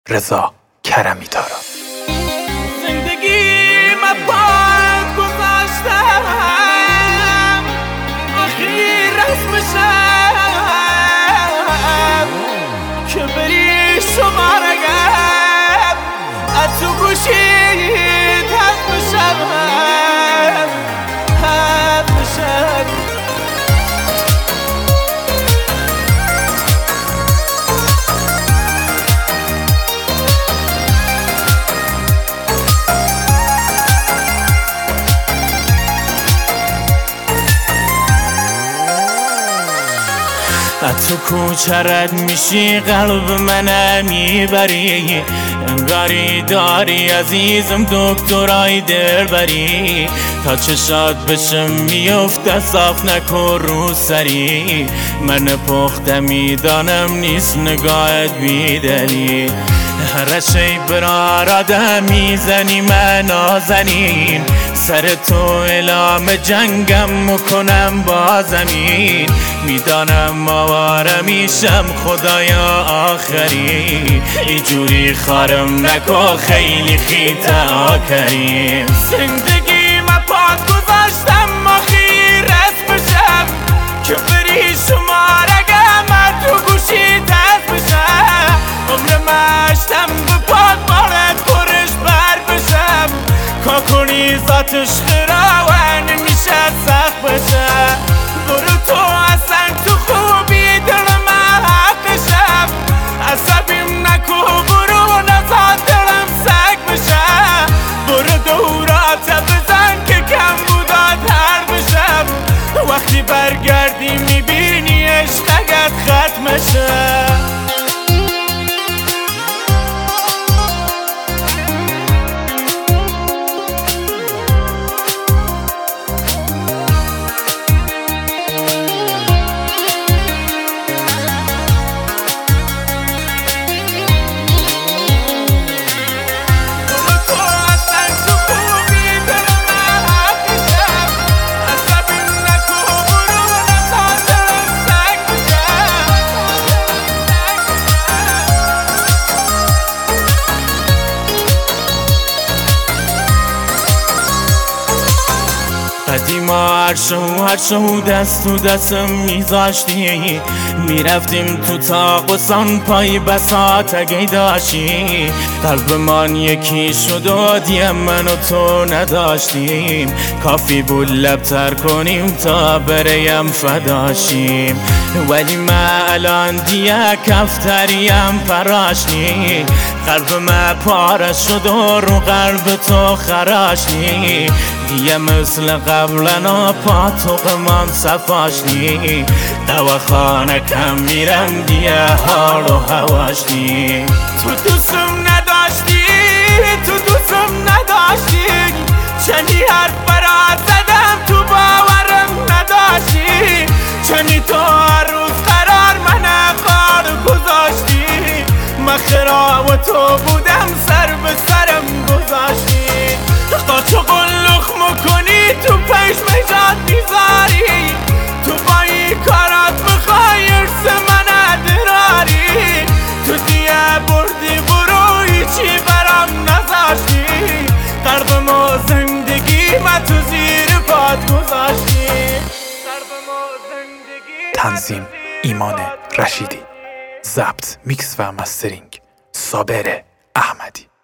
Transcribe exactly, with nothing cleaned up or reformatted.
رضا کرمی تارا. زندگی من باید گذاشتم آخری رسمشم که بری شمارگم از تو گوشید حد بشم حد بشم. تو کوچه رد میشی قلب منم میبری، انگاری داری عزیزم دکترای دل بری. تا چشات بشم میفته صاف نکن رو سری، من پخته میدانم نیست نگاهت بیدلی. هر شی برار آدم میزنی من نازنین، سر تو اعلام جنگم میکنم با زمین. میدانم آواره میشم خدایا آخری، اینجوری خارم نکن خیلی خیتا کریم. زندگی من پاد گذاشتم آخری رس بشم که بری شمارگم من تو گوشی دست بشم. عمر مشتم به پاد بارد پرش بر بشم، کا کنی ذاتش خراوه نمیشه سخت بشم. برو تو اصلا تو خوبی دل من حقشم، عصبیم نکو برو نزاد دلم سگ بشم. برو دورات بزن که کم بودات هر بشم، وقتی برگردی میبینی عشقت ختمشه. قدیما هر شو هر شو دست تو دستم میذاشتی، میرفتیم تو تاق و سان پای بساط اگه داشتی. قلب من یکی شد و دیم من و تو نداشتیم، کافی بود لبتر کنیم تا بریم فداشیم. ولی من الان دیگه کفتریم پراشنی، قلب من پاره شد و رو قلب تو خراشنی. دیگه مثل قبلنا پاتوق من صفاشنی، دواخانه کم میرم دیگه حال و هواشنی. تو دوستم نداشتی تو دوستم نداشتی، چنی حرف برات زدم تو باورم نداشتی. چنی تو هر روز قرار من قار گذاشتی، من خراب تو بودم سر به سرم گذاشتی. قاچو قلخ مکنی تو پیش میجاد میذاری، تو با این کارات بخوای ارس من ادراری. تو دیگه بردی برو هیچی برام نذاشتی، قلبم و زندگی من تو زیر پات گذاشتی. تنظیم ایمان رشیدی، ضبط میکس و مسترینگ صابر احمدی.